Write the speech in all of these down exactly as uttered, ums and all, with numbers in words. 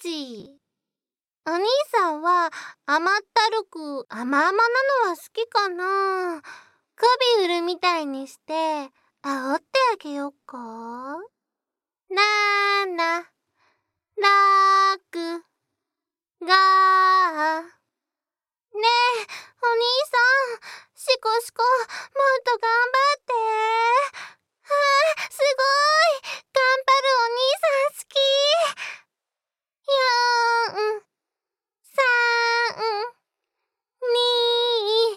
ち。お兄さんは甘ったるく甘々なのは好きかな。媚び売るみたいにして煽ってあげよっか。なーな、らく、がー。ねえ、お兄さん、しこしこ、もっと頑張って。あー、すごい。頑張るお兄さん好き。よーん、さーん、にー。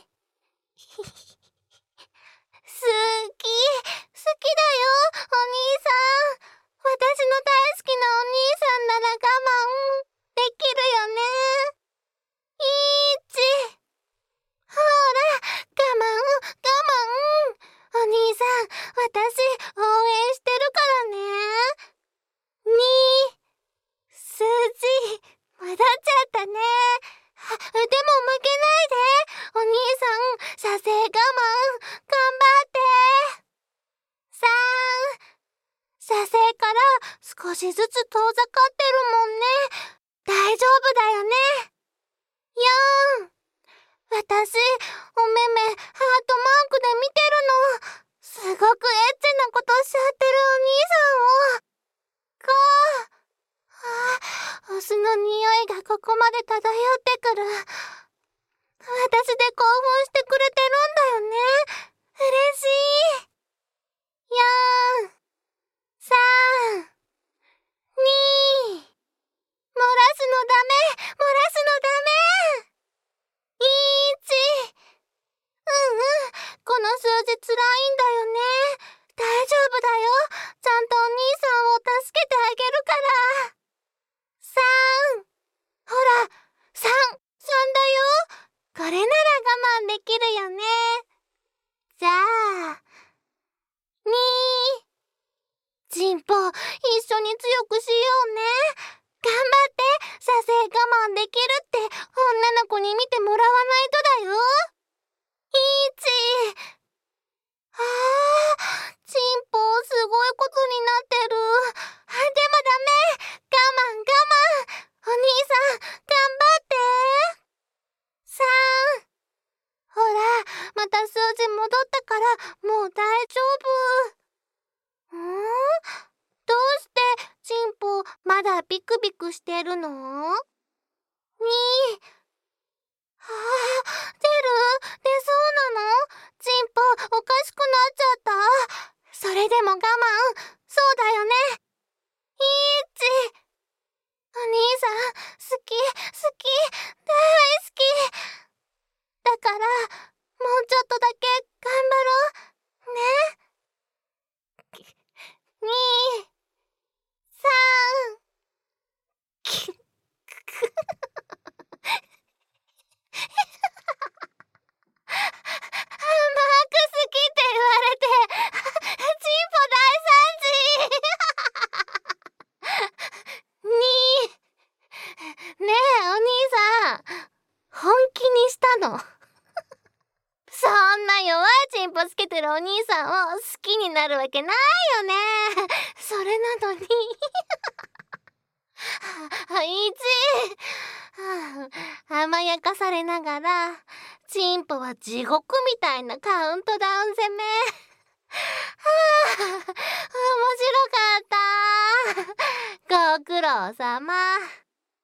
好き、好きだよ、お兄さん。私の大好きなお兄さんなら我慢できるよね。いち。ほら、我慢、我慢。お兄さん、私応援してるからね。に。数字、戻っちゃったね。あ、でも負けないで。お兄さん、射精我慢、頑張って。さん。射精から少しずつ遠ざかってるもんね。大丈夫だよね。よん。私、おめめ、ハートマークで見てるの。すごくエッチなことしちゃってるお兄さんを。ご。ああ、オスの匂いがここまで漂ってくる。私で興奮してくれてるんだよね。嬉しい。よん、さん、に。漏らすのダメ、漏らすのダメ。いち。うんうん、この数字つらいんだよね。大丈夫だよ。ちゃんとお兄さんを助けてあげるから。さん。ほら、さん、さんだよ。これなら我慢できるよね。じゃあ、に。チンポ、一緒に強くしようね。頑張って、射精我慢できるって女の子に見てもらわないとだよ。いち。ああ、チンポすごいことになってる。でもダメ。我慢我慢。お兄さん、頑張って。さん。ほら、また数字戻ったからもう大丈夫。んー？どうしてチンポまだビクビクしてるの？に。はあ、出る？出そうなの？チンポおかしくなっちゃった？それでも我慢。そうだよね。いち。お兄さん、好き、好き、大好き。だから、もうちょっとだけ頑張ろう。ね。に、さん。き、くく。マーク好きって言われて、チンポ大惨事。に。ねえ、お兄さん、本気にしたの？そんな弱いチンポつけてるお兄さんを好きになるわけないよね。それなのに。いち。甘やかされながら、チンポは地獄みたいなカウントダウン攻め。はあ、面白かった。ご苦労様。